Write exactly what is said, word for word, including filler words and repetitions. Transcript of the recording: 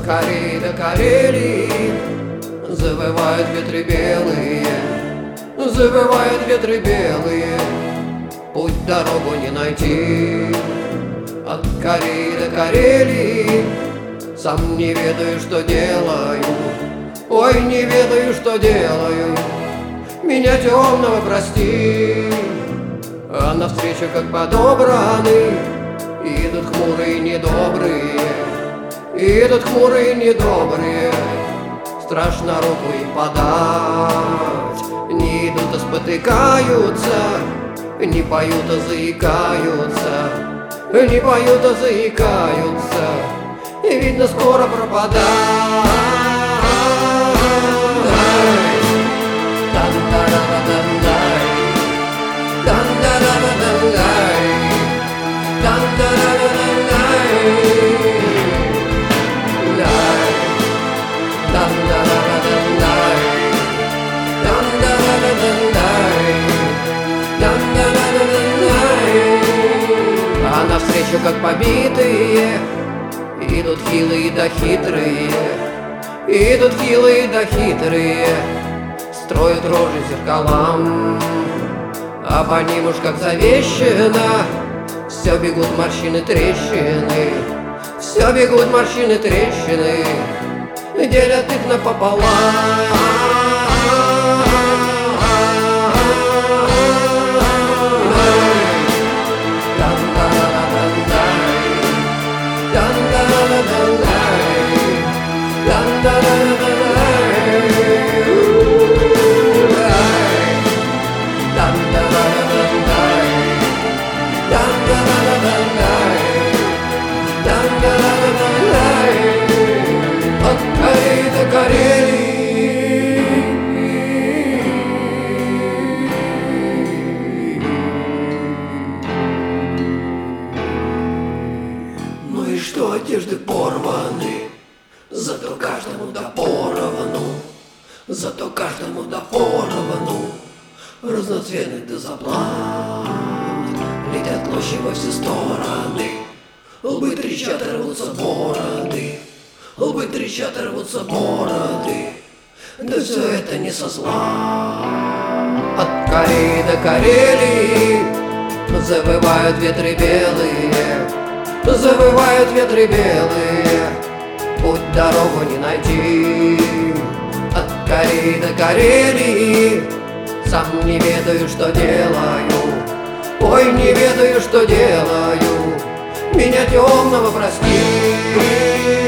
Кореи до Карелии завывают ветры белые, завывают ветры белые, путь дорогу не найти. От Кореи до Карелии сам не ведаю, что делаю, ой, не ведаю, что делаю. Меня темного прости, а навстречу, как подобраны, идут хмурые недобрые, идут хмурые недобрые. Страшно руку им подать, не идут, а спотыкаются, не поют, а заикаются, не поют, а заикаются, и видно, скоро пропадать. А навстречу, как побитые, идут хилые да хитрые, идут хилые да хитрые, строят рожи зеркалам, а по ним уж как завещено все бегут морщины трещины, все бегут морщины трещины, делят их напополам. Ну и что одежды порваны, зато каждому да поровну, зато каждому да поровну, разноцветных да заплат летят клочья во все стороны, лбы трещат, рвутся бороды, лбы трещат, рвутся бороды, да все это не со зла. От Кореи до Карелии завывают ветры белые, завывают ветры белые, путь дорогу не найти. От Кореи до Карелии сам не ведаю, что делаю, ой, не ведаю, что делаю. Меня темного прости.